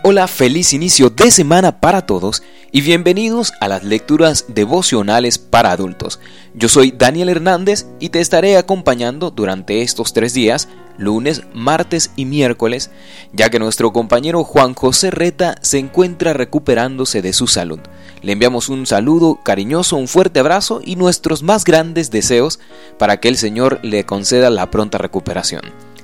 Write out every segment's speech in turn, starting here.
Hola, feliz inicio de semana para todos y bienvenidos a las lecturas devocionales para adultos. Yo soy Daniel Hernández y te estaré acompañando durante estos 3 días, lunes, martes y miércoles, ya que nuestro compañero Juan José Reta se encuentra recuperándose de su salud. Le enviamos un saludo cariñoso, un fuerte abrazo y nuestros más grandes deseos para que el Señor le conceda la pronta recuperación.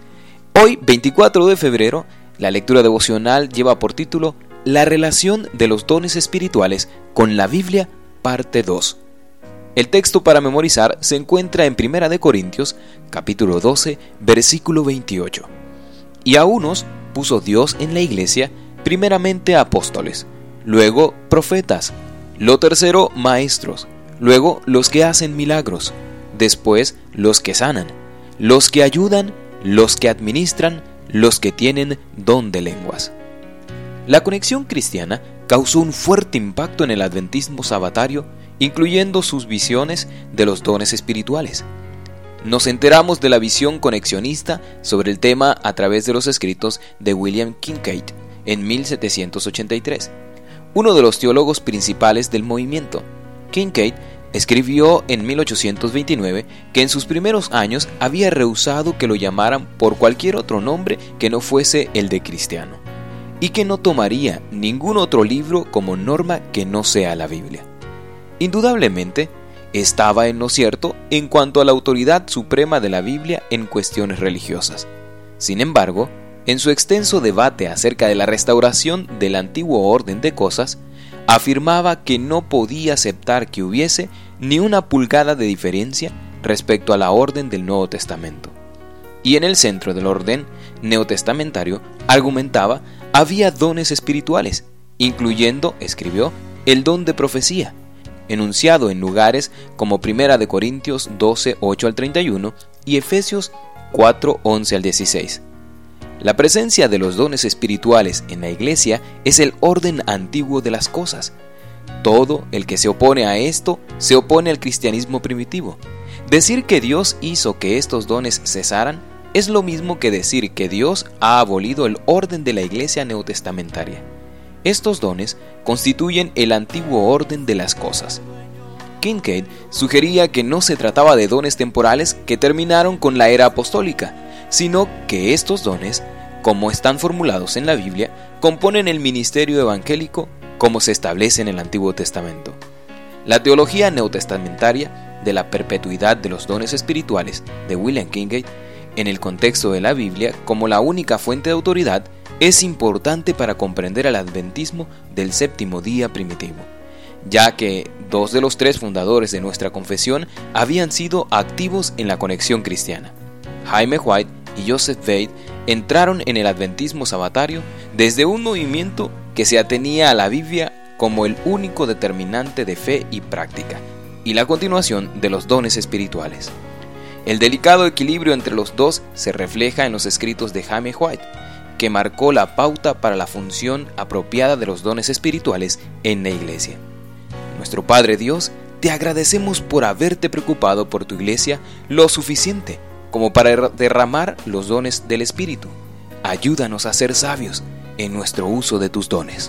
Hoy, 24 de febrero, la lectura devocional lleva por título La relación de los dones espirituales con la Biblia, parte 2. El texto para memorizar se encuentra en 1 Corintios, capítulo 12, versículo 28. Y a unos puso Dios en la iglesia, primeramente apóstoles, luego profetas, lo tercero maestros, luego los que hacen milagros, después los que sanan, los que ayudan, los que administran, los que tienen don de lenguas. La conexión cristiana causó un fuerte impacto en el adventismo sabatario, incluyendo sus visiones de los dones espirituales. Nos enteramos de la visión conexionista sobre el tema a través de los escritos de William Kincaid en 1783, uno de los teólogos principales del movimiento. Kincaid escribió en 1829 que en sus primeros años había rehusado que lo llamaran por cualquier otro nombre que no fuese el de cristiano, y que no tomaría ningún otro libro como norma que no sea la Biblia. Indudablemente, estaba en lo cierto en cuanto a la autoridad suprema de la Biblia en cuestiones religiosas. Sin embargo, en su extenso debate acerca de la restauración del antiguo orden de cosas, afirmaba que no podía aceptar que hubiese ni una pulgada de diferencia respecto a la orden del Nuevo Testamento. Y en el centro del orden neotestamentario, argumentaba, había dones espirituales, incluyendo, escribió, el don de profecía, enunciado en lugares como 1 Corintios 12, 8 al 31 y Efesios 4, 11 al 16. La presencia de los dones espirituales en la iglesia es el orden antiguo de las cosas. Todo el que se opone a esto se opone al cristianismo primitivo. Decir que Dios hizo que estos dones cesaran es lo mismo que decir que Dios ha abolido el orden de la iglesia neotestamentaria. Estos dones constituyen el antiguo orden de las cosas. Kincaid sugería que no se trataba de dones temporales que terminaron con la era apostólica, sino que estos dones, como están formulados en la Biblia, componen el ministerio evangélico como se establece en el Antiguo Testamento. La teología neotestamentaria de la perpetuidad de los dones espirituales de William Kincaid, en el contexto de la Biblia como la única fuente de autoridad, es importante para comprender el adventismo del séptimo día primitivo, ya que 2 de los 3 fundadores de nuestra confesión habían sido activos en la conexión cristiana. Jaime White y Joseph Bate entraron en el adventismo sabatario desde un movimiento que se atenía a la Biblia como el único determinante de fe y práctica, y la continuación de los dones espirituales. El delicado equilibrio entre los dos se refleja en los escritos de Jaime White, que marcó la pauta para la función apropiada de los dones espirituales en la iglesia. Nuestro Padre Dios, te agradecemos por haberte preocupado por tu iglesia lo suficiente como para derramar los dones del Espíritu. Ayúdanos a ser sabios en nuestro uso de tus dones.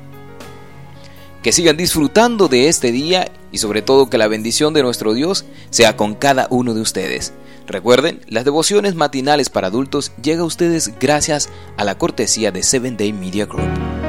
Que sigan disfrutando de este día y sobre todo que la bendición de nuestro Dios sea con cada uno de ustedes. Recuerden, las devociones matinales para adultos llegan a ustedes gracias a la cortesía de 7 Day Media Group.